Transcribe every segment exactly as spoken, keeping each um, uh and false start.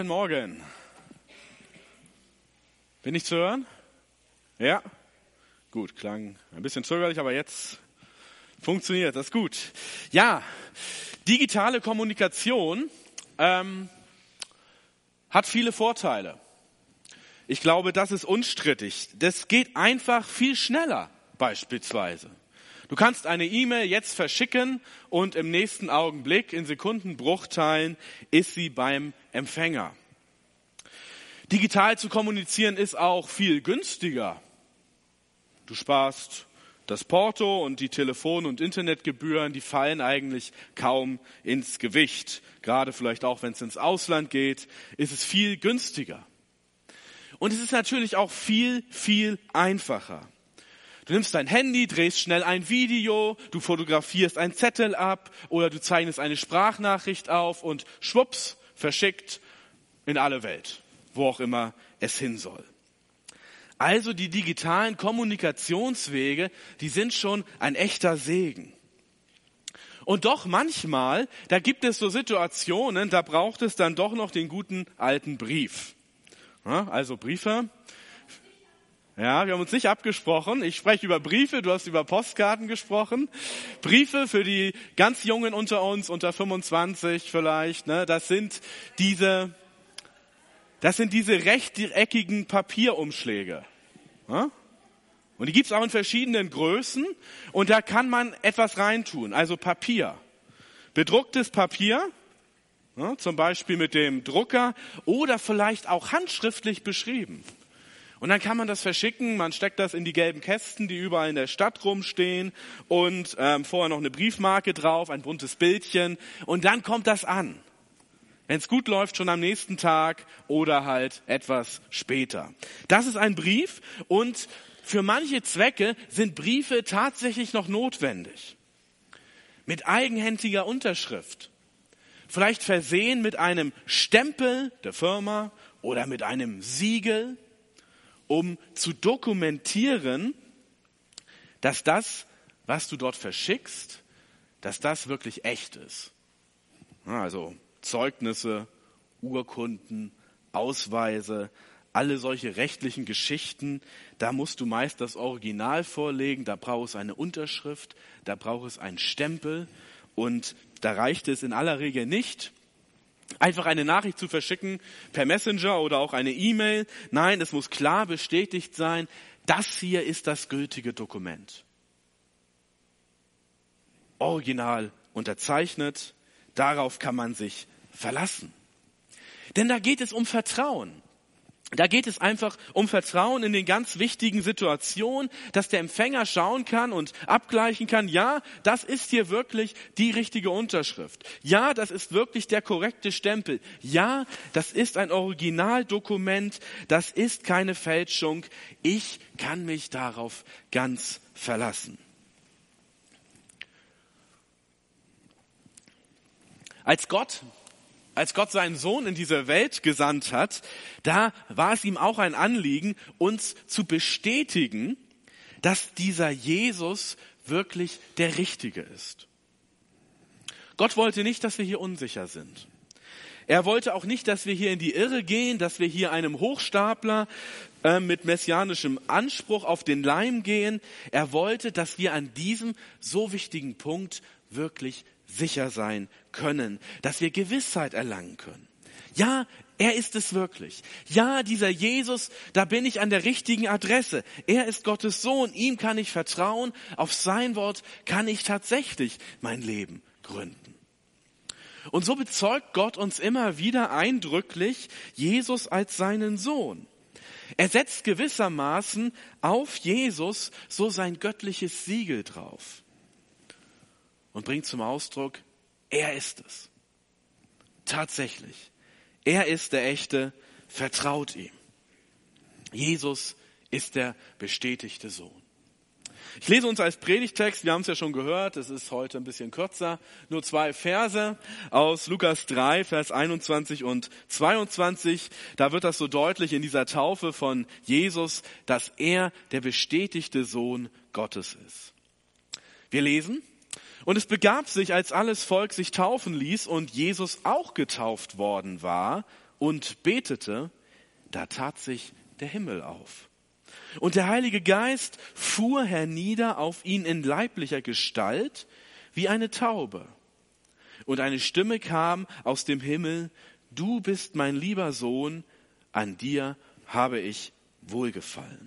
Guten Morgen. Bin ich zu hören? Ja? Gut, klang ein bisschen zögerlich, aber jetzt funktioniert das gut. Ja, digitale Kommunikation ähm, hat viele Vorteile. Ich glaube, das ist unstrittig. Das geht einfach viel schneller beispielsweise. Du kannst eine E-Mail jetzt verschicken und im nächsten Augenblick, in Sekundenbruchteilen, ist sie beim Empfänger. Digital zu kommunizieren ist auch viel günstiger. Du sparst das Porto und die Telefon- und Internetgebühren, die fallen eigentlich kaum ins Gewicht. Gerade vielleicht auch, wenn es ins Ausland geht, ist es viel günstiger. Und es ist natürlich auch viel, viel einfacher. Du nimmst dein Handy, drehst schnell ein Video, du fotografierst einen Zettel ab oder du zeichnest eine Sprachnachricht auf und schwupps, verschickt in alle Welt, wo auch immer es hin soll. Also die digitalen Kommunikationswege, die sind schon ein echter Segen. Und doch manchmal, da gibt es so Situationen, da braucht es dann doch noch den guten alten Brief. Ja, also Briefe. Ja, wir haben uns nicht abgesprochen. Ich spreche über Briefe, du hast über Postkarten gesprochen. Briefe für die ganz Jungen unter uns, unter fünfundzwanzig vielleicht, ne, das sind diese, das sind diese rechteckigen Papierumschläge. Ja? Und die gibt's auch in verschiedenen Größen und da kann man etwas reintun, also Papier. Bedrucktes Papier, ja, zum Beispiel mit dem Drucker oder vielleicht auch handschriftlich beschrieben. Und dann kann man das verschicken, man steckt das in die gelben Kästen, die überall in der Stadt rumstehen und ähm, vorher noch eine Briefmarke drauf, ein buntes Bildchen und dann kommt das an. Wenn es gut läuft, schon am nächsten Tag oder halt etwas später. Das ist ein Brief und für manche Zwecke sind Briefe tatsächlich noch notwendig. Mit eigenhändiger Unterschrift. Vielleicht versehen mit einem Stempel der Firma oder mit einem Siegel, um zu dokumentieren, dass das, was du dort verschickst, dass das wirklich echt ist. Also Zeugnisse, Urkunden, Ausweise, alle solche rechtlichen Geschichten, da musst du meist das Original vorlegen, da braucht es eine Unterschrift, da braucht es einen Stempel und da reicht es in aller Regel nicht, einfach eine Nachricht zu verschicken per Messenger oder auch eine E-Mail. Nein, es muss klar bestätigt sein, das hier ist das gültige Dokument. Original unterzeichnet, darauf kann man sich verlassen. Denn da geht es um Vertrauen. Da geht es einfach um Vertrauen in den ganz wichtigen Situationen, dass der Empfänger schauen kann und abgleichen kann, ja, das ist hier wirklich die richtige Unterschrift. Ja, das ist wirklich der korrekte Stempel. Ja, das ist ein Originaldokument, das ist keine Fälschung. Ich kann mich darauf ganz verlassen. Als Gott Als Gott seinen Sohn in diese Welt gesandt hat, da war es ihm auch ein Anliegen, uns zu bestätigen, dass dieser Jesus wirklich der Richtige ist. Gott wollte nicht, dass wir hier unsicher sind. Er wollte auch nicht, dass wir hier in die Irre gehen, dass wir hier einem Hochstapler äh, mit messianischem Anspruch auf den Leim gehen. Er wollte, dass wir an diesem so wichtigen Punkt wirklich sicher sein können, dass wir Gewissheit erlangen können. Ja, er ist es wirklich. Ja, dieser Jesus, da bin ich an der richtigen Adresse. Er ist Gottes Sohn, ihm kann ich vertrauen, auf sein Wort kann ich tatsächlich mein Leben gründen. Und so bezeugt Gott uns immer wieder eindrücklich Jesus als seinen Sohn. Er setzt gewissermaßen auf Jesus so sein göttliches Siegel drauf. Und bringt zum Ausdruck, er ist es. Tatsächlich. Er ist der Echte, vertraut ihm. Jesus ist der bestätigte Sohn. Ich lese uns als Predigtext, wir haben es ja schon gehört, es ist heute ein bisschen kürzer, nur zwei Verse aus Lukas drei, Vers einundzwanzig und zweiundzwanzig. Da wird das so deutlich in dieser Taufe von Jesus, dass er der bestätigte Sohn Gottes ist. Wir lesen: Und es begab sich, als alles Volk sich taufen ließ und Jesus auch getauft worden war, und betete, da tat sich der Himmel auf. Und der Heilige Geist fuhr hernieder auf ihn in leiblicher Gestalt wie eine Taube. Und eine Stimme kam aus dem Himmel, du bist mein lieber Sohn, an dir habe ich wohlgefallen.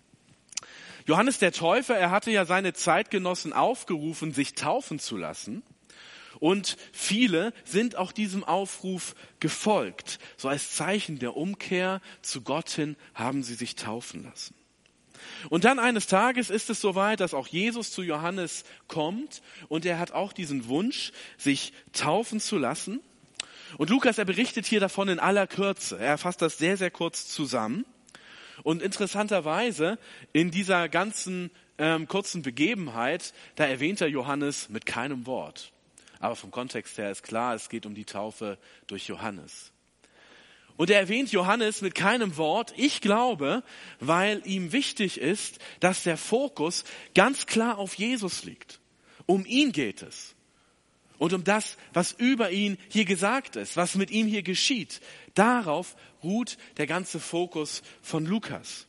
Johannes der Täufer, er hatte ja seine Zeitgenossen aufgerufen, sich taufen zu lassen. Und viele sind auch diesem Aufruf gefolgt. So als Zeichen der Umkehr zu Gott hin haben sie sich taufen lassen. Und dann eines Tages ist es soweit, dass auch Jesus zu Johannes kommt und er hat auch diesen Wunsch, sich taufen zu lassen. Und Lukas, er berichtet hier davon in aller Kürze. Er fasst das sehr, sehr kurz zusammen. Und interessanterweise in dieser ganzen ähm, kurzen Begebenheit, da erwähnt er Johannes mit keinem Wort. Aber vom Kontext her ist klar, es geht um die Taufe durch Johannes. Und er erwähnt Johannes mit keinem Wort, ich glaube, weil ihm wichtig ist, dass der Fokus ganz klar auf Jesus liegt. Um ihn geht es. Und um das, was über ihn hier gesagt ist, was mit ihm hier geschieht. Darauf ruht der ganze Fokus von Lukas.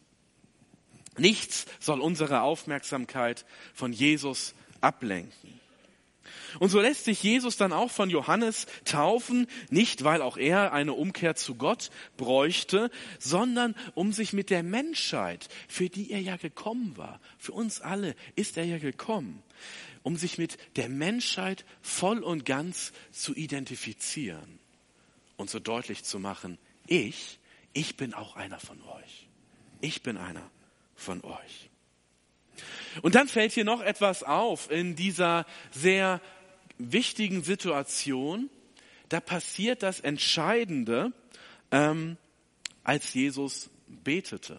Nichts soll unsere Aufmerksamkeit von Jesus ablenken. Und so lässt sich Jesus dann auch von Johannes taufen, nicht weil auch er eine Umkehr zu Gott bräuchte, sondern um sich mit der Menschheit, für die er ja gekommen war, für uns alle ist er ja gekommen, um sich mit der Menschheit voll und ganz zu identifizieren und so deutlich zu machen, ich, ich bin auch einer von euch. Ich bin einer von euch. Und dann fällt hier noch etwas auf in dieser sehr wichtigen Situation. Da passiert das Entscheidende, ähm, als Jesus betete.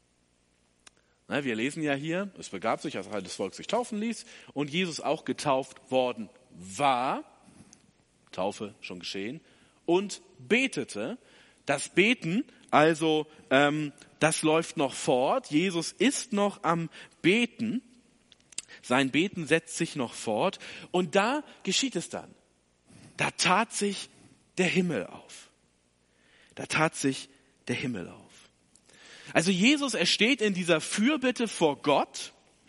Na, wir lesen ja hier, es begab sich, als das Volk sich taufen ließ und Jesus auch getauft worden war, Taufe schon geschehen, und betete. Das Beten, also ähm, das läuft noch fort. Jesus ist noch am Beten. Sein Beten setzt sich noch fort. Und da geschieht es dann. Da tat sich der Himmel auf. Da tat sich der Himmel auf. Also Jesus, er steht in dieser Fürbitte vor Gott.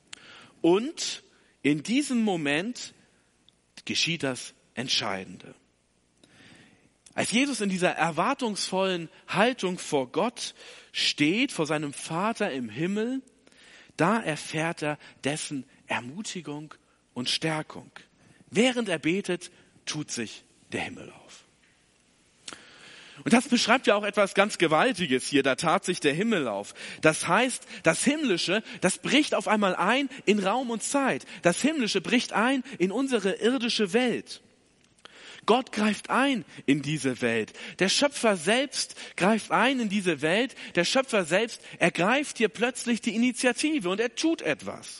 Und in diesem Moment geschieht das Entscheidende. Als Jesus in dieser erwartungsvollen Haltung vor Gott steht, vor seinem Vater im Himmel, da erfährt er dessen Ermutigung und Stärkung. Während er betet, tut sich der Himmel auf. Und das beschreibt ja auch etwas ganz Gewaltiges hier, da tat sich der Himmel auf. Das heißt, das Himmlische, das bricht auf einmal ein in Raum und Zeit. Das Himmlische bricht ein in unsere irdische Welt. Gott greift ein in diese Welt. Der Schöpfer selbst greift ein in diese Welt. Der Schöpfer selbst ergreift hier plötzlich die Initiative und er tut etwas.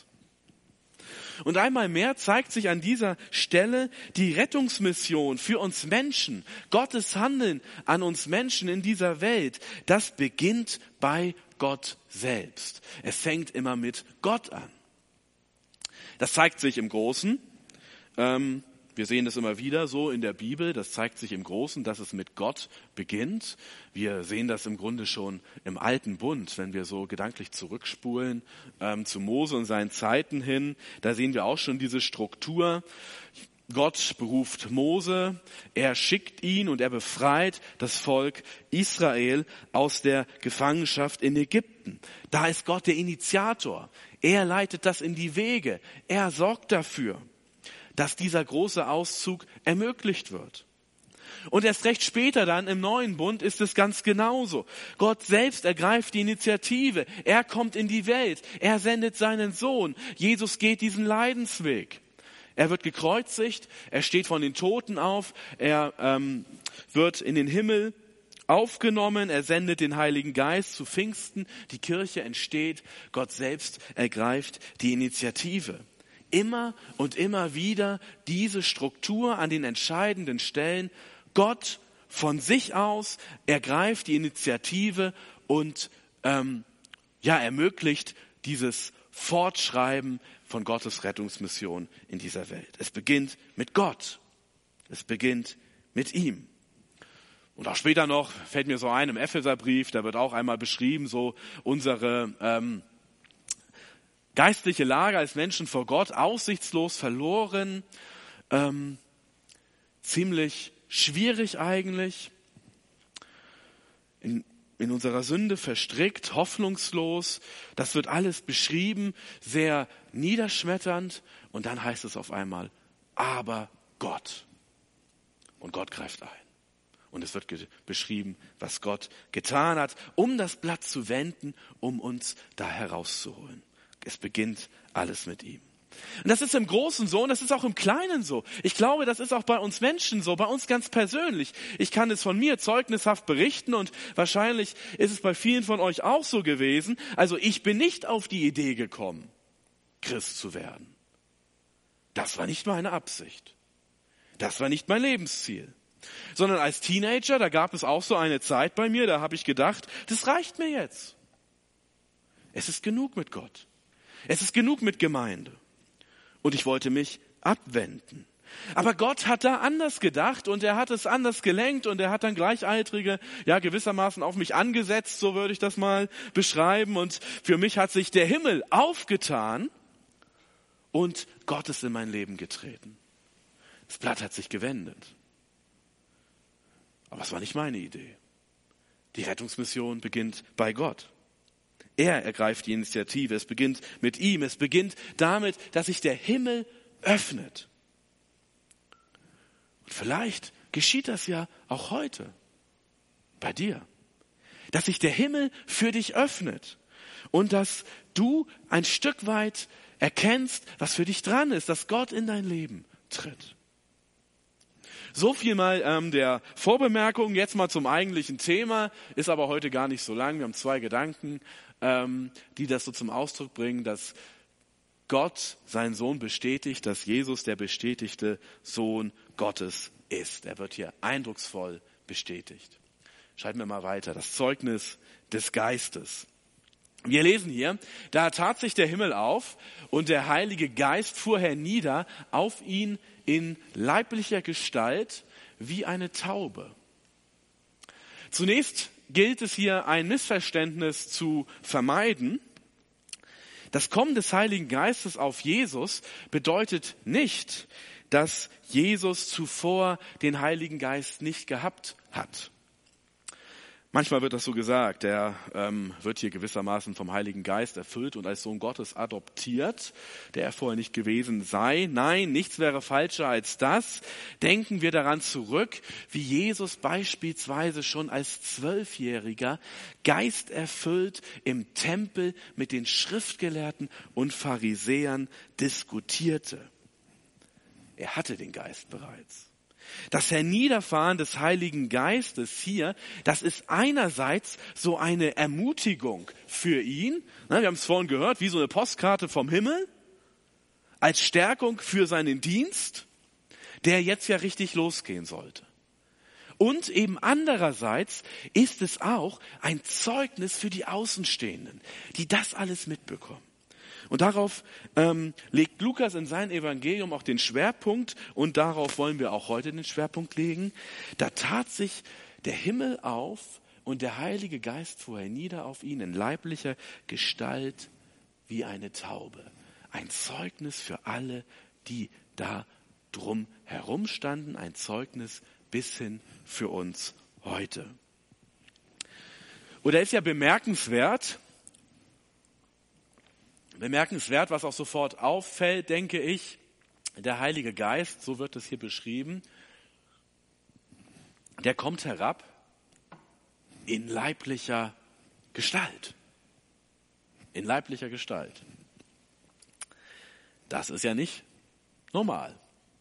Und einmal mehr zeigt sich an dieser Stelle die Rettungsmission für uns Menschen, Gottes Handeln an uns Menschen in dieser Welt. Das beginnt bei Gott selbst. Es fängt immer mit Gott an. Das zeigt sich im Großen. Ähm, Wir sehen das immer wieder so in der Bibel. Das zeigt sich im Großen, dass es mit Gott beginnt. Wir sehen das im Grunde schon im Alten Bund, wenn wir so gedanklich zurückspulen ähm, zu Mose und seinen Zeiten hin. Da sehen wir auch schon diese Struktur. Gott beruft Mose, er schickt ihn und er befreit das Volk Israel aus der Gefangenschaft in Ägypten. Da ist Gott der Initiator. Er leitet das in die Wege. Er sorgt dafür, dass dieser große Auszug ermöglicht wird. Und erst recht später dann im neuen Bund ist es ganz genauso. Gott selbst ergreift die Initiative. Er kommt in die Welt. Er sendet seinen Sohn. Jesus geht diesen Leidensweg. Er wird gekreuzigt. Er steht von den Toten auf. Er ähm, wird in den Himmel aufgenommen. Er sendet den Heiligen Geist zu Pfingsten. Die Kirche entsteht. Gott selbst ergreift die Initiative. Immer und immer wieder diese Struktur an den entscheidenden Stellen. Gott von sich aus ergreift die Initiative und ähm, ja, ermöglicht dieses Fortschreiben von Gottes Rettungsmission in dieser Welt. Es beginnt mit Gott. Es beginnt mit ihm. Und auch später noch, fällt mir so ein, im Epheserbrief, da wird auch einmal beschrieben, so unsere ähm, geistliche Lage als Menschen vor Gott, aussichtslos, verloren, ähm, ziemlich schwierig eigentlich, in, in unserer Sünde verstrickt, hoffnungslos. Das wird alles beschrieben, sehr niederschmetternd. Und dann heißt es auf einmal, aber Gott. Und Gott greift ein. Und es wird ge- beschrieben, was Gott getan hat, um das Blatt zu wenden, um uns da herauszuholen. Es beginnt alles mit ihm. Und das ist im Großen so und das ist auch im Kleinen so. Ich glaube, das ist auch bei uns Menschen so, bei uns ganz persönlich. Ich kann es von mir zeugnishaft berichten und wahrscheinlich ist es bei vielen von euch auch so gewesen. Also ich bin nicht auf die Idee gekommen, Christ zu werden. Das war nicht meine Absicht. Das war nicht mein Lebensziel. Sondern als Teenager, da gab es auch so eine Zeit bei mir, da habe ich gedacht, das reicht mir jetzt. Es ist genug mit Gott. Es ist genug mit Gemeinde. Und ich wollte mich abwenden. Aber Gott hat da anders gedacht und er hat es anders gelenkt und er hat dann Gleichaltrige, ja gewissermaßen auf mich angesetzt, so würde ich das mal beschreiben. Und für mich hat sich der Himmel aufgetan und Gott ist in mein Leben getreten. Das Blatt hat sich gewendet. Aber es war nicht meine Idee. Die Rettungsmission beginnt bei Gott. Er ergreift die Initiative. Es beginnt mit ihm. Es beginnt damit, dass sich der Himmel öffnet. Und vielleicht geschieht das ja auch heute bei dir. Dass sich der Himmel für dich öffnet. Und dass du ein Stück weit erkennst, was für dich dran ist. Dass Gott in dein Leben tritt. So viel mal ähm, der Vorbemerkung, jetzt mal zum eigentlichen Thema, ist aber heute gar nicht so lang. Wir haben zwei Gedanken, ähm, die das so zum Ausdruck bringen, dass Gott seinen Sohn bestätigt, dass Jesus der bestätigte Sohn Gottes ist. Er wird hier eindrucksvoll bestätigt. Schalten wir mal weiter, das Zeugnis des Geistes. Wir lesen hier, da tat sich der Himmel auf und der Heilige Geist fuhr hernieder auf ihn in leiblicher Gestalt wie eine Taube. Zunächst gilt es hier, ein Missverständnis zu vermeiden. Das Kommen des Heiligen Geistes auf Jesus bedeutet nicht, dass Jesus zuvor den Heiligen Geist nicht gehabt hat. Manchmal wird das so gesagt, er ähm, wird hier gewissermaßen vom Heiligen Geist erfüllt und als Sohn Gottes adoptiert, der er vorher nicht gewesen sei. Nein, nichts wäre falscher als das. Denken wir daran zurück, wie Jesus beispielsweise schon als Zwölfjähriger geisterfüllt im Tempel mit den Schriftgelehrten und Pharisäern diskutierte. Er hatte den Geist bereits. Das Herniederfahren des Heiligen Geistes hier, das ist einerseits so eine Ermutigung für ihn. Wir haben es vorhin gehört, wie so eine Postkarte vom Himmel, als Stärkung für seinen Dienst, der jetzt ja richtig losgehen sollte. Und eben andererseits ist es auch ein Zeugnis für die Außenstehenden, die das alles mitbekommen. Und darauf ähm, legt Lukas in sein Evangelium auch den Schwerpunkt und darauf wollen wir auch heute den Schwerpunkt legen. Da tat sich der Himmel auf und der Heilige Geist fuhr hernieder auf ihn in leiblicher Gestalt wie eine Taube. Ein Zeugnis für alle, die da drum herum standen, ein Zeugnis bis hin für uns heute. Oder ist ja bemerkenswert, Bemerkenswert, was auch sofort auffällt, denke ich, der Heilige Geist, so wird es hier beschrieben, der kommt herab in leiblicher Gestalt. In leiblicher Gestalt. Das ist ja nicht normal.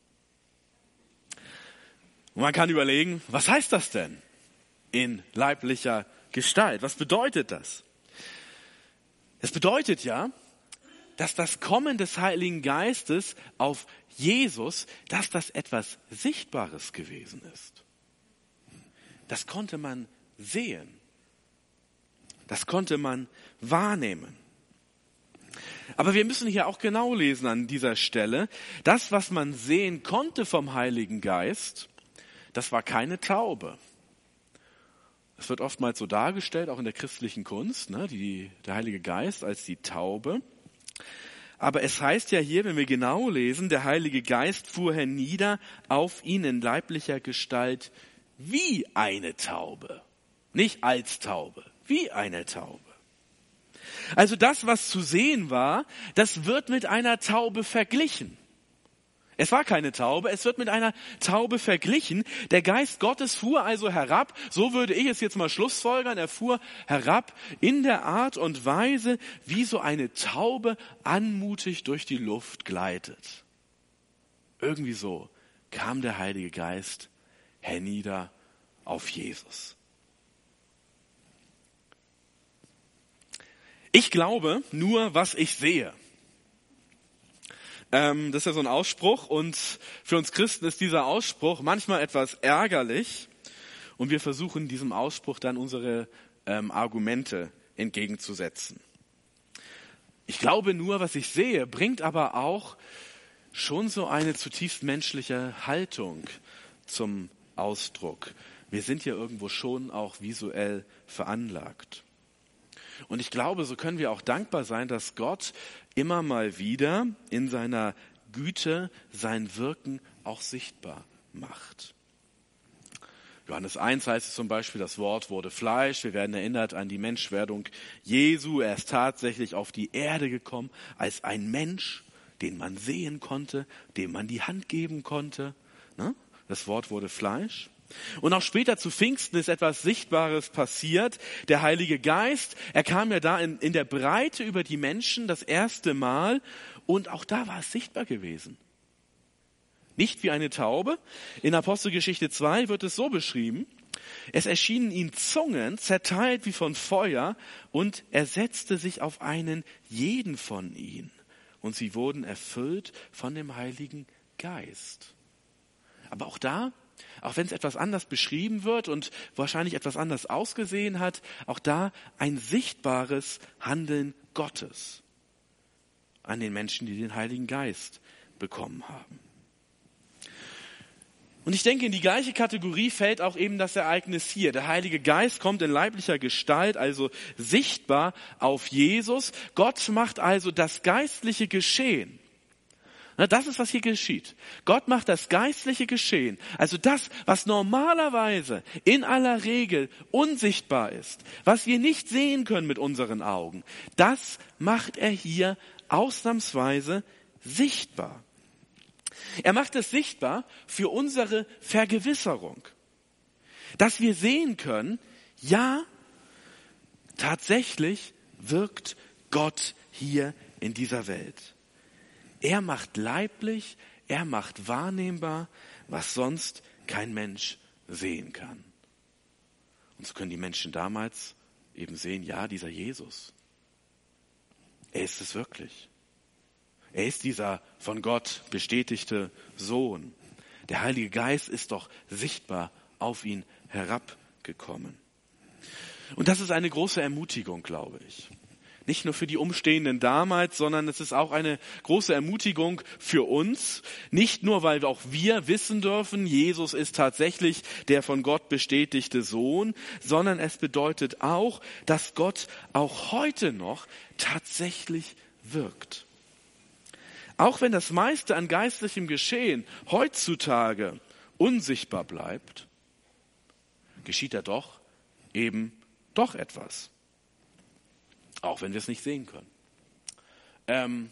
Und man kann überlegen, was heißt das denn? In leiblicher Gestalt. Was bedeutet das? Es bedeutet ja, dass das Kommen des Heiligen Geistes auf Jesus, dass das etwas Sichtbares gewesen ist. Das konnte man sehen. Das konnte man wahrnehmen. Aber wir müssen hier auch genau lesen an dieser Stelle. Das, was man sehen konnte vom Heiligen Geist, das war keine Taube. Es wird oftmals so dargestellt, auch in der christlichen Kunst, ne, die, der Heilige Geist als die Taube. Aber es heißt ja hier, wenn wir genau lesen, der Heilige Geist fuhr hernieder auf ihn in leiblicher Gestalt wie eine Taube. Nicht als Taube, wie eine Taube. Also das, was zu sehen war, das wird mit einer Taube verglichen. Es war keine Taube, es wird mit einer Taube verglichen. Der Geist Gottes fuhr also herab, so würde ich es jetzt mal schlussfolgern, er fuhr herab in der Art und Weise, wie so eine Taube anmutig durch die Luft gleitet. Irgendwie so kam der Heilige Geist hernieder auf Jesus. Ich glaube nur, was ich sehe. Ähm, das ist ja so ein Ausspruch und für uns Christen ist dieser Ausspruch manchmal etwas ärgerlich und wir versuchen diesem Ausspruch dann unsere ähm, Argumente entgegenzusetzen. Ich glaube nur, was ich sehe, bringt aber auch schon so eine zutiefst menschliche Haltung zum Ausdruck. Wir sind ja irgendwo schon auch visuell veranlagt. Und ich glaube, so können wir auch dankbar sein, dass Gott immer mal wieder in seiner Güte sein Wirken auch sichtbar macht. Johannes eins heißt es zum Beispiel, das Wort wurde Fleisch. Wir werden erinnert an die Menschwerdung Jesu. Er ist tatsächlich auf die Erde gekommen als ein Mensch, den man sehen konnte, dem man die Hand geben konnte. Das Wort wurde Fleisch. Und auch später zu Pfingsten ist etwas Sichtbares passiert. Der Heilige Geist, er kam ja da in, in der Breite über die Menschen das erste Mal und auch da war es sichtbar gewesen. Nicht wie eine Taube. In Apostelgeschichte zwei wird es so beschrieben. Es erschienen ihm Zungen, zerteilt wie von Feuer, und er setzte sich auf einen jeden von ihnen. Und sie wurden erfüllt von dem Heiligen Geist. Aber auch da, auch wenn es etwas anders beschrieben wird und wahrscheinlich etwas anders ausgesehen hat, auch da ein sichtbares Handeln Gottes an den Menschen, die den Heiligen Geist bekommen haben. Und ich denke, in die gleiche Kategorie fällt auch eben das Ereignis hier. Der Heilige Geist kommt in leiblicher Gestalt, also sichtbar auf Jesus. Gott macht also das geistliche Geschehen. Das ist, was hier geschieht. Gott macht das geistliche Geschehen, also das, was normalerweise in aller Regel unsichtbar ist, was wir nicht sehen können mit unseren Augen, das macht er hier ausnahmsweise sichtbar. Er macht es sichtbar für unsere Vergewisserung, dass wir sehen können, ja, tatsächlich wirkt Gott hier in dieser Welt. Er macht leiblich, er macht wahrnehmbar, was sonst kein Mensch sehen kann. Und so können die Menschen damals eben sehen, ja, dieser Jesus, er ist es wirklich. Er ist dieser von Gott bestätigte Sohn. Der Heilige Geist ist doch sichtbar auf ihn herabgekommen. Und das ist eine große Ermutigung, glaube ich. Nicht nur für die Umstehenden damals, sondern es ist auch eine große Ermutigung für uns. Nicht nur, weil auch wir wissen dürfen, Jesus ist tatsächlich der von Gott bestätigte Sohn, sondern es bedeutet auch, dass Gott auch heute noch tatsächlich wirkt. Auch wenn das meiste an geistlichem Geschehen heutzutage unsichtbar bleibt, geschieht da doch eben doch etwas. Auch wenn wir es nicht sehen können. Ähm,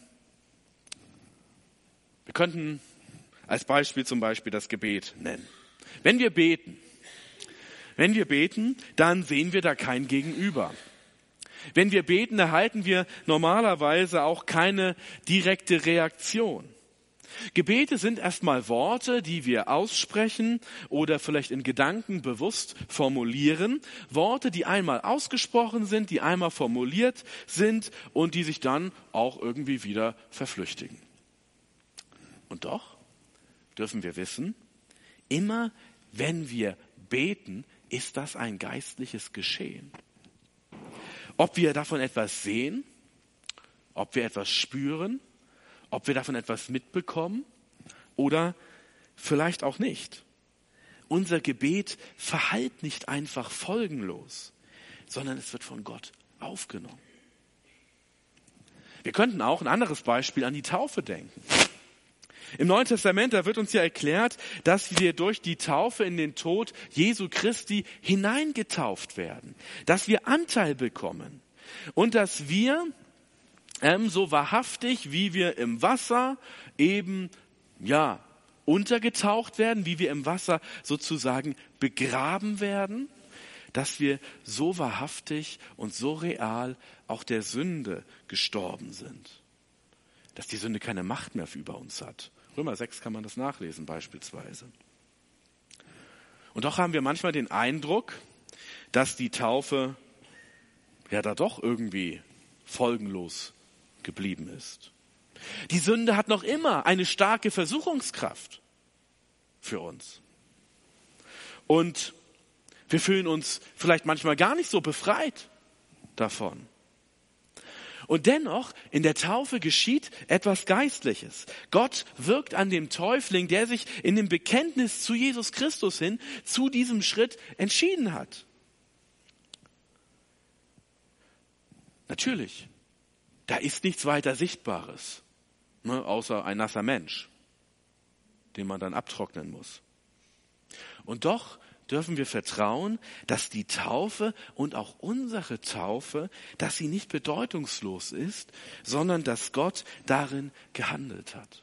wir könnten als Beispiel zum Beispiel das Gebet nennen. Wenn wir beten, wenn wir beten, dann sehen wir da kein Gegenüber. Wenn wir beten, erhalten wir normalerweise auch keine direkte Reaktion. Gebete sind erstmal Worte, die wir aussprechen oder vielleicht in Gedanken bewusst formulieren. Worte, die einmal ausgesprochen sind, die einmal formuliert sind und die sich dann auch irgendwie wieder verflüchtigen. Und doch dürfen wir wissen, immer wenn wir beten, ist das ein geistliches Geschehen. Ob wir davon etwas sehen, ob wir etwas spüren, ob wir davon etwas mitbekommen oder vielleicht auch nicht. unser Gebet verhallt nicht einfach folgenlos, sondern es wird von Gott aufgenommen. Wir könnten auch ein anderes Beispiel an die Taufe denken. Im Neuen Testament, da wird uns ja erklärt, dass wir durch die Taufe in den Tod Jesu Christi hineingetauft werden, dass wir Anteil bekommen und dass wir ähm, so wahrhaftig, wie wir im Wasser eben ja untergetaucht werden, wie wir im Wasser sozusagen begraben werden, dass wir so wahrhaftig und so real auch der Sünde gestorben sind. Dass die Sünde keine Macht mehr über uns hat. Römer sechs kann man das nachlesen beispielsweise. Und doch haben wir manchmal den Eindruck, dass die Taufe ja da doch irgendwie folgenlos geblieben ist. Die Sünde hat noch immer eine starke Versuchungskraft für uns. Und wir fühlen uns vielleicht manchmal gar nicht so befreit davon. Und dennoch, in der Taufe geschieht etwas Geistliches. Gott wirkt an dem Täufling, der sich in dem Bekenntnis zu Jesus Christus hin, zu diesem Schritt entschieden hat. Natürlich, da ist nichts weiter Sichtbares, ne, außer ein nasser Mensch, den man dann abtrocknen muss. Und doch dürfen wir vertrauen, dass die Taufe und auch unsere Taufe, dass sie nicht bedeutungslos ist, sondern dass Gott darin gehandelt hat.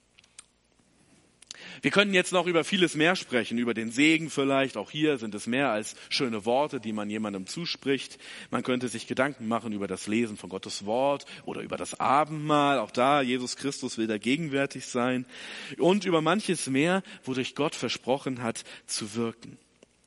Wir können jetzt noch über vieles mehr sprechen, über den Segen vielleicht. Auch hier sind es mehr als schöne Worte, die man jemandem zuspricht. Man könnte sich Gedanken machen über das Lesen von Gottes Wort oder über das Abendmahl. Auch da, Jesus Christus will da gegenwärtig sein. Und über manches mehr, wodurch Gott versprochen hat, zu wirken.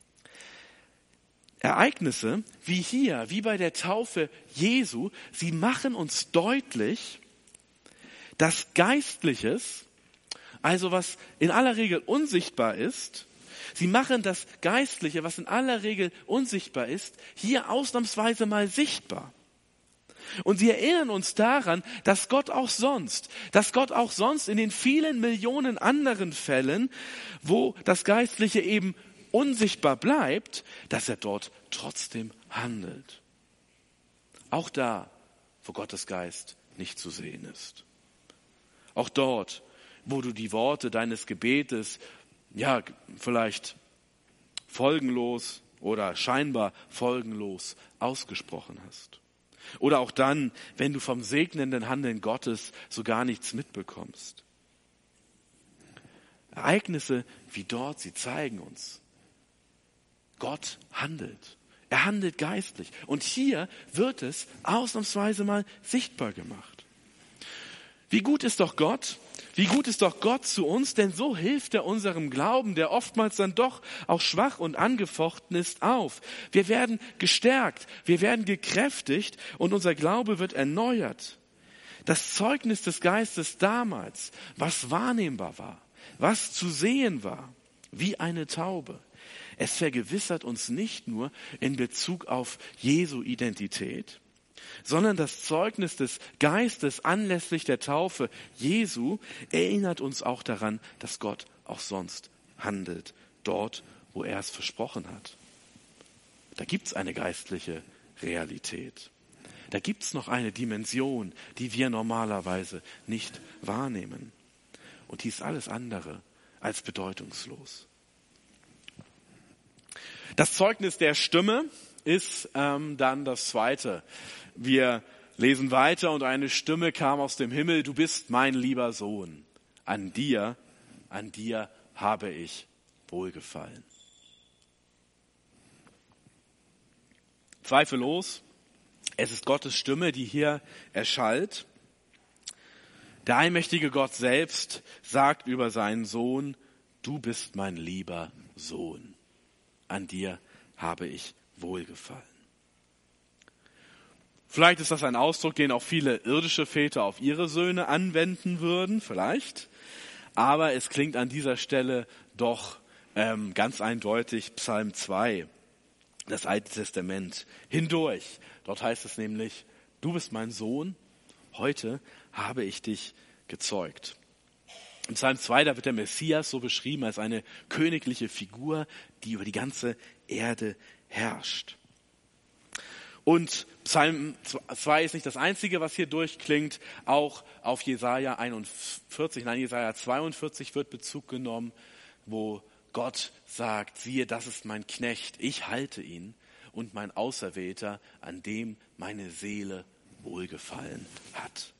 Ereignisse wie hier, wie bei der Taufe Jesu, sie machen uns deutlich, dass Geistliches, also was in aller Regel unsichtbar ist, sie machen das Geistliche, was in aller Regel unsichtbar ist, hier ausnahmsweise mal sichtbar. Und sie erinnern uns daran, dass Gott auch sonst, dass Gott auch sonst in den vielen Millionen anderen Fällen, wo das Geistliche eben unsichtbar bleibt, dass er dort trotzdem handelt. Auch da, wo Gottes Geist nicht zu sehen ist. Auch dort, wo du die Worte deines Gebetes, ja, vielleicht folgenlos oder scheinbar folgenlos ausgesprochen hast. Oder auch dann, wenn du vom segnenden Handeln Gottes so gar nichts mitbekommst. Ereignisse wie dort, sie zeigen uns, Gott handelt. Er handelt geistlich. Und hier wird es ausnahmsweise mal sichtbar gemacht. Wie gut ist doch Gott, wie gut ist doch Gott zu uns, denn so hilft er unserem Glauben, der oftmals dann doch auch schwach und angefochten ist, auf. Wir werden gestärkt, wir werden gekräftigt und unser Glaube wird erneuert. Das Zeugnis des Geistes damals, was wahrnehmbar war, was zu sehen war, wie eine Taube. Es vergewissert uns nicht nur in Bezug auf Jesu Identität, sondern das Zeugnis des Geistes anlässlich der Taufe Jesu erinnert uns auch daran, dass Gott auch sonst handelt, dort, wo er es versprochen hat. Da gibt's eine geistliche Realität. Da gibt's noch eine Dimension, die wir normalerweise nicht wahrnehmen. Und die ist alles andere als bedeutungslos. Das Zeugnis der Stimme ist ähm, dann das zweite. Wir lesen weiter und eine Stimme kam aus dem Himmel, du bist mein lieber Sohn. An dir, an dir habe ich wohlgefallen. Zweifellos, es ist Gottes Stimme, die hier erschallt. Der allmächtige Gott selbst sagt über seinen Sohn, du bist mein lieber Sohn. An dir habe ich wohlgefallen. Vielleicht ist das ein Ausdruck, den auch viele irdische Väter auf ihre Söhne anwenden würden, vielleicht. Aber es klingt an dieser Stelle doch ähm, ganz eindeutig Psalm zwei, das Alte Testament, hindurch. Dort heißt es nämlich, du bist mein Sohn, heute habe ich dich gezeugt. Im Psalm zwei, da wird der Messias so beschrieben als eine königliche Figur, die über die ganze Erde herrscht. Und Psalm zwei ist nicht das Einzige, was hier durchklingt. Auch auf Jesaja einundvierzig, nein, Jesaja zweiundvierzig wird Bezug genommen, wo Gott sagt, siehe, das ist mein Knecht, ich halte ihn und mein Auserwählter, an dem meine Seele wohlgefallen hat.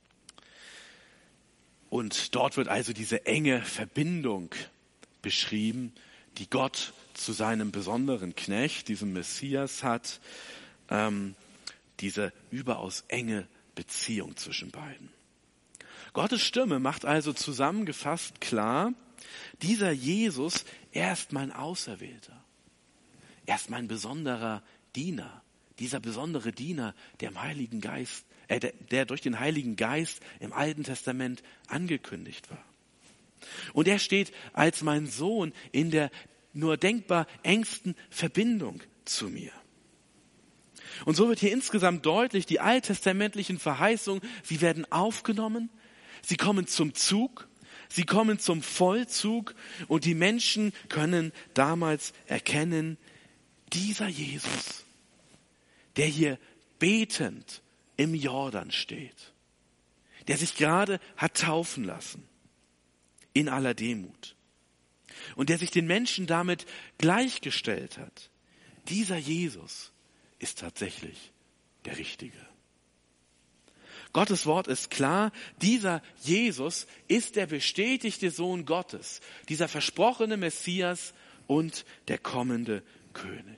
Und dort wird also diese enge Verbindung beschrieben, die Gott zu seinem besonderen Knecht, diesem Messias hat, ähm, diese überaus enge Beziehung zwischen beiden. Gottes Stimme macht also zusammengefasst klar, dieser Jesus, er ist mein Auserwählter. Er ist mein besonderer Diener. Dieser besondere Diener, der im Heiligen Geist, äh, der, der durch den Heiligen Geist im Alten Testament angekündigt war. Und er steht als mein Sohn in der nur denkbar engsten Verbindung zu mir. Und so wird hier insgesamt deutlich, die alttestamentlichen Verheißungen, sie werden aufgenommen, sie kommen zum Zug, sie kommen zum Vollzug und die Menschen können damals erkennen, dieser Jesus, der hier betend im Jordan steht, der sich gerade hat taufen lassen, in aller Demut, und der sich den Menschen damit gleichgestellt hat, dieser Jesus ist tatsächlich der Richtige. Gottes Wort ist klar, dieser Jesus ist der bestätigte Sohn Gottes, dieser versprochene Messias und der kommende König.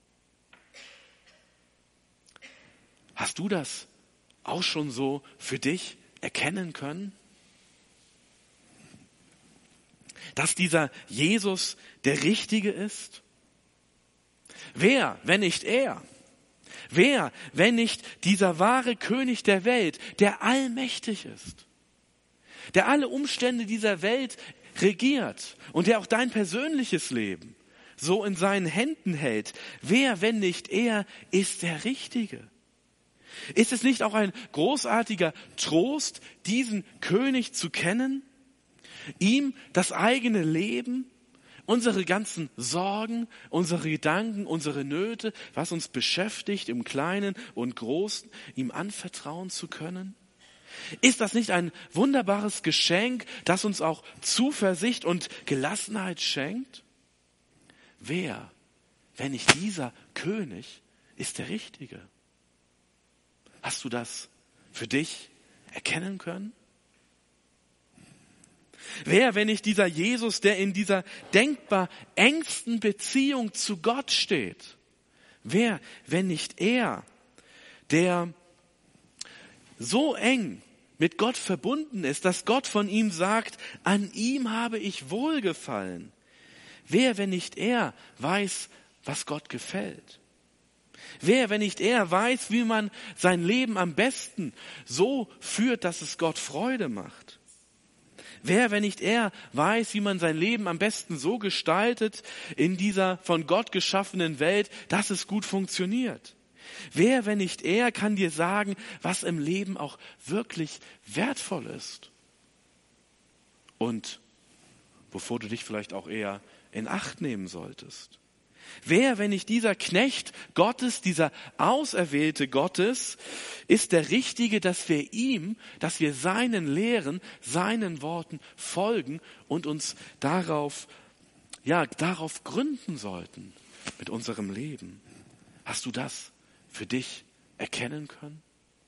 Hast du das auch schon so für dich erkennen können? Dass dieser Jesus der Richtige ist? Wer, wenn nicht er? Wer, wenn nicht dieser wahre König der Welt, der allmächtig ist, der alle Umstände dieser Welt regiert und der auch dein persönliches Leben so in seinen Händen hält? Wer, wenn nicht er, ist der Richtige? Ist es nicht auch ein großartiger Trost, diesen König zu kennen? Ihm das eigene Leben, unsere ganzen Sorgen, unsere Gedanken, unsere Nöte, was uns beschäftigt im Kleinen und Großen, ihm anvertrauen zu können? Ist das nicht ein wunderbares Geschenk, das uns auch Zuversicht und Gelassenheit schenkt? Wer, wenn nicht dieser König, ist der Richtige? Hast du das für dich erkennen können? Wer, wenn nicht dieser Jesus, der in dieser denkbar engsten Beziehung zu Gott steht? Wer, wenn nicht er, der so eng mit Gott verbunden ist, dass Gott von ihm sagt, an ihm habe ich Wohlgefallen? Wer, wenn nicht er, weiß, was Gott gefällt? Wer, wenn nicht er, weiß, wie man sein Leben am besten so führt, dass es Gott Freude macht? Wer, wenn nicht er, weiß, wie man sein Leben am besten so gestaltet in dieser von Gott geschaffenen Welt, dass es gut funktioniert? Wer, wenn nicht er, kann dir sagen, was im Leben auch wirklich wertvoll ist? Und wovor du dich vielleicht auch eher in Acht nehmen solltest? Wer, wenn nicht dieser Knecht Gottes, dieser Auserwählte Gottes, ist der Richtige, dass wir ihm, dass wir seinen Lehren, seinen Worten folgen und uns darauf, ja, darauf gründen sollten mit unserem Leben? Hast du das für dich erkennen können?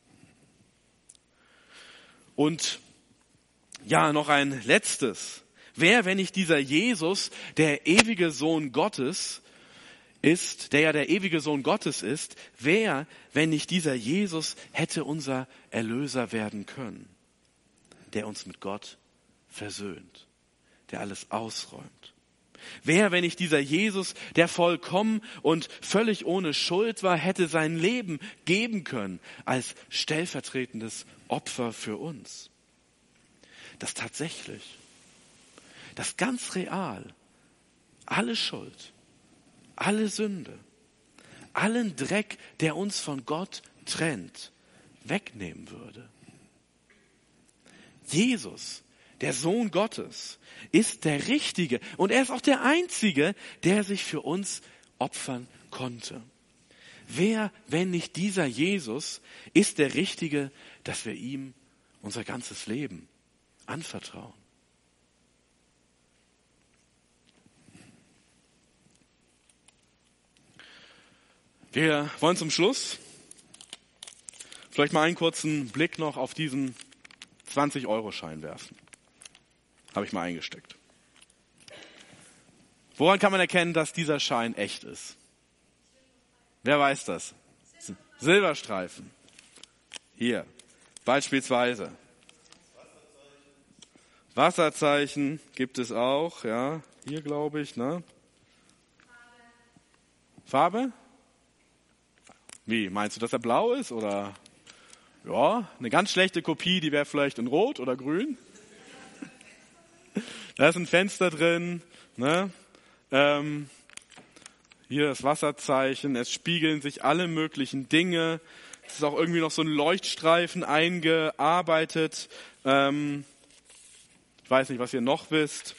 Und ja, noch ein letztes. Wer, wenn nicht dieser Jesus, der ewige Sohn Gottes, ist, der ja der ewige Sohn Gottes ist, wer, wenn nicht dieser Jesus, hätte unser Erlöser werden können, der uns mit Gott versöhnt, der alles ausräumt? Wer, wenn nicht dieser Jesus, der vollkommen und völlig ohne Schuld war, hätte sein Leben geben können als stellvertretendes Opfer für uns? Das tatsächlich, das ganz real, alle Schuld, alle Sünde, allen Dreck, der uns von Gott trennt, wegnehmen würde. Jesus, der Sohn Gottes, ist der Richtige und er ist auch der Einzige, der sich für uns opfern konnte. Wer, wenn nicht dieser Jesus, ist der Richtige, dass wir ihm unser ganzes Leben anvertrauen? Wir wollen zum Schluss vielleicht mal einen kurzen Blick noch auf diesen zwanzig-Euro-Schein werfen. Habe ich mal eingesteckt. Woran kann man erkennen, dass dieser Schein echt ist? Wer weiß das? Silberstreifen. Hier, beispielsweise. Wasserzeichen gibt es auch, ja. Hier glaube ich, ne? Farbe? Wie, meinst du, dass er blau ist oder? Ja, eine ganz schlechte Kopie, die wäre vielleicht in Rot oder Grün. Da ist ein Fenster drin, ne? Ähm, hier das Wasserzeichen, es spiegeln sich alle möglichen Dinge. Es ist auch irgendwie noch so ein Leuchtstreifen eingearbeitet. Ähm, ich weiß nicht, was ihr noch wisst.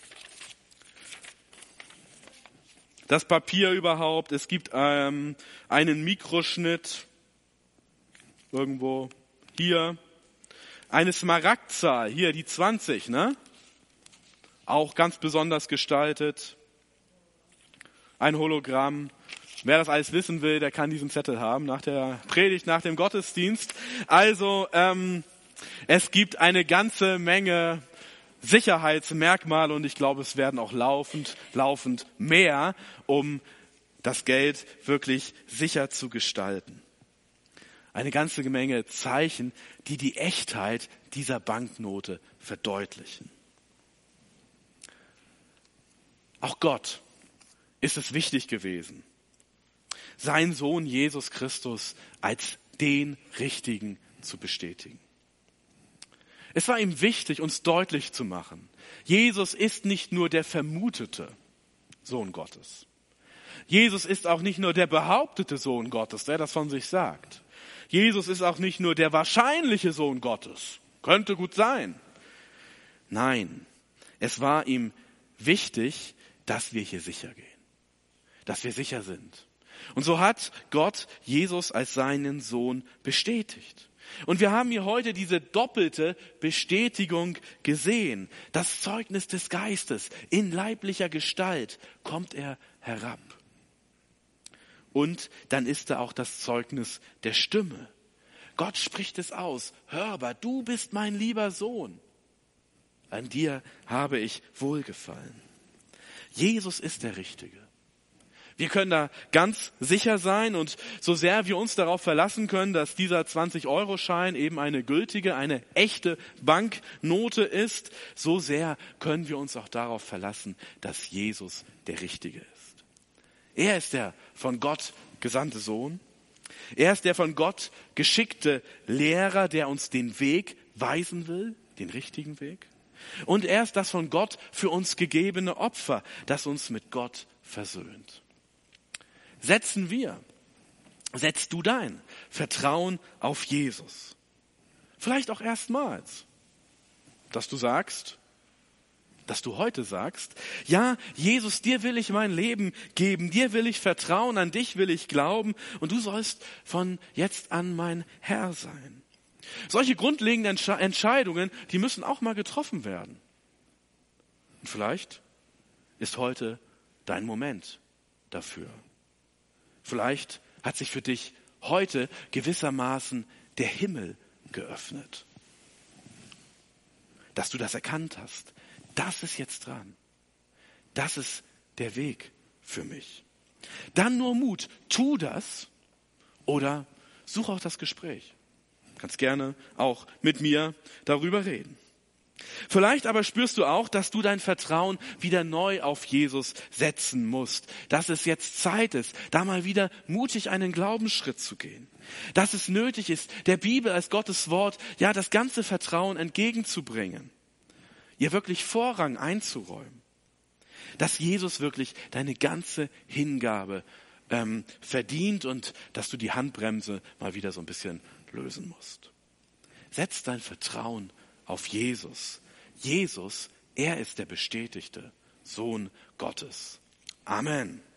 Das Papier überhaupt, es gibt ähm, einen Mikroschnitt irgendwo hier. Eine Smaragdzahl, hier die zwanzig, ne? Auch ganz besonders gestaltet. Ein Hologramm. Wer das alles wissen will, der kann diesen Zettel haben nach der Predigt, nach dem Gottesdienst. Also ähm, es gibt eine ganze Menge Sicherheitsmerkmale und ich glaube, es werden auch laufend, laufend mehr, um das Geld wirklich sicher zu gestalten. Eine ganze Menge Zeichen, die die Echtheit dieser Banknote verdeutlichen. Auch Gott ist es wichtig gewesen, seinen Sohn Jesus Christus als den Richtigen zu bestätigen. Es war ihm wichtig, uns deutlich zu machen, Jesus ist nicht nur der vermutete Sohn Gottes. Jesus ist auch nicht nur der behauptete Sohn Gottes, der das von sich sagt. Jesus ist auch nicht nur der wahrscheinliche Sohn Gottes. Könnte gut sein. Nein, es war ihm wichtig, dass wir hier sicher gehen. Dass wir sicher sind. Und so hat Gott Jesus als seinen Sohn bestätigt. Und wir haben hier heute diese doppelte Bestätigung gesehen. Das Zeugnis des Geistes. In leiblicher Gestalt kommt er herab. Und dann ist da auch das Zeugnis der Stimme. Gott spricht es aus. Hörbar, du bist mein lieber Sohn. An dir habe ich wohlgefallen. Jesus ist der Richtige. Wir können da ganz sicher sein und so sehr wir uns darauf verlassen können, dass dieser zwanzig-Euro-Schein eben eine gültige, eine echte Banknote ist, so sehr können wir uns auch darauf verlassen, dass Jesus der Richtige ist. Er ist der von Gott gesandte Sohn. Er ist der von Gott geschickte Lehrer, der uns den Weg weisen will, den richtigen Weg. Und er ist das von Gott für uns gegebene Opfer, das uns mit Gott versöhnt. Setzen wir, setzt du dein Vertrauen auf Jesus. Vielleicht auch erstmals, dass du sagst, dass du heute sagst, ja, Jesus, dir will ich mein Leben geben, dir will ich vertrauen, an dich will ich glauben und du sollst von jetzt an mein Herr sein. Solche grundlegenden Entscheidungen, die müssen auch mal getroffen werden. Und vielleicht ist heute dein Moment dafür. Vielleicht hat sich für dich heute gewissermaßen der Himmel geöffnet. Dass du das erkannt hast. Das ist jetzt dran. Das ist der Weg für mich. Dann nur Mut. Tu das oder such auch das Gespräch. Du kannst gerne auch mit mir darüber reden. Vielleicht aber spürst du auch, dass du dein Vertrauen wieder neu auf Jesus setzen musst. Dass es jetzt Zeit ist, da mal wieder mutig einen Glaubensschritt zu gehen. Dass es nötig ist, der Bibel als Gottes Wort, ja, das ganze Vertrauen entgegenzubringen. Ihr wirklich Vorrang einzuräumen. Dass Jesus wirklich deine ganze Hingabe ähm, verdient und dass du die Handbremse mal wieder so ein bisschen lösen musst. Setz dein Vertrauen auf Jesus. Jesus, er ist der bestätigte Sohn Gottes. Amen.